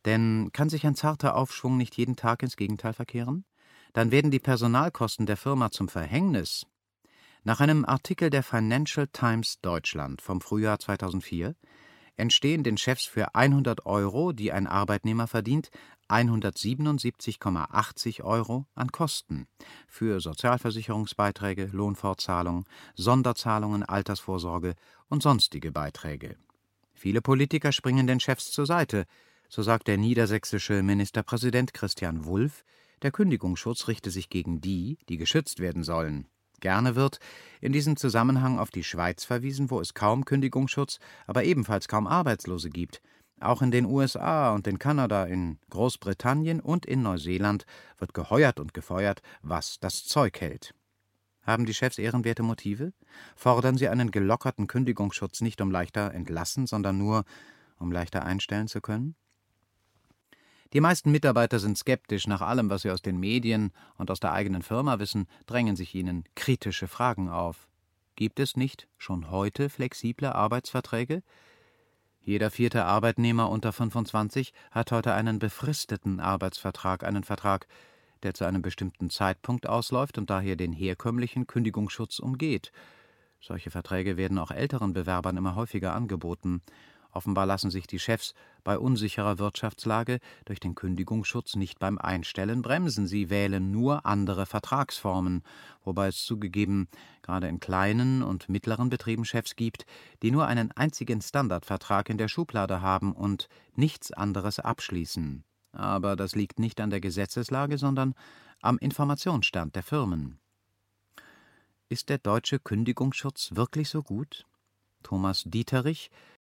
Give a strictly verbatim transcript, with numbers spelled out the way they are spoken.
Denn kann sich ein zarter Aufschwung nicht jeden Tag ins Gegenteil verkehren? Dann werden die Personalkosten der Firma zum Verhängnis. Nach einem Artikel der Financial Times Deutschland vom Frühjahr zweitausendvier entstehen den Chefs für hundert Euro, die ein Arbeitnehmer verdient, hundertsiebenundsiebzig Komma achtzig Euro an Kosten für Sozialversicherungsbeiträge, Lohnfortzahlung, Sonderzahlungen, Altersvorsorge und sonstige Beiträge. Viele Politiker springen den Chefs zur Seite, so sagt der niedersächsische Ministerpräsident Christian Wulff, der Kündigungsschutz richte sich gegen die, die geschützt werden sollen. Gerne wird in diesem Zusammenhang auf die Schweiz verwiesen, wo es kaum Kündigungsschutz, aber ebenfalls kaum Arbeitslose gibt. Auch in den U S A und in Kanada, in Großbritannien und in Neuseeland wird geheuert und gefeuert, was das Zeug hält. Haben die Chefs ehrenwerte Motive? Fordern sie einen gelockerten Kündigungsschutz nicht, um leichter entlassen, sondern nur, um leichter einstellen zu können? Die meisten Mitarbeiter sind skeptisch. Nach allem, was sie aus den Medien und aus der eigenen Firma wissen, drängen sich ihnen kritische Fragen auf. Gibt es nicht schon heute flexible Arbeitsverträge? Jeder vierte Arbeitnehmer unter fünfundzwanzig hat heute einen befristeten Arbeitsvertrag, einen Vertrag, der zu einem bestimmten Zeitpunkt ausläuft und daher den herkömmlichen Kündigungsschutz umgeht. Solche Verträge werden auch älteren Bewerbern immer häufiger angeboten. Offenbar lassen sich die Chefs bei unsicherer Wirtschaftslage durch den Kündigungsschutz nicht beim Einstellen bremsen. Sie wählen nur andere Vertragsformen, wobei es zugegeben gerade in kleinen und mittleren Betrieben Chefs gibt, die nur einen einzigen Standardvertrag in der Schublade haben und nichts anderes abschließen. Aber das liegt nicht an der Gesetzeslage, sondern am Informationsstand der Firmen. Ist der deutsche Kündigungsschutz wirklich so gut? Thomas Dieterich,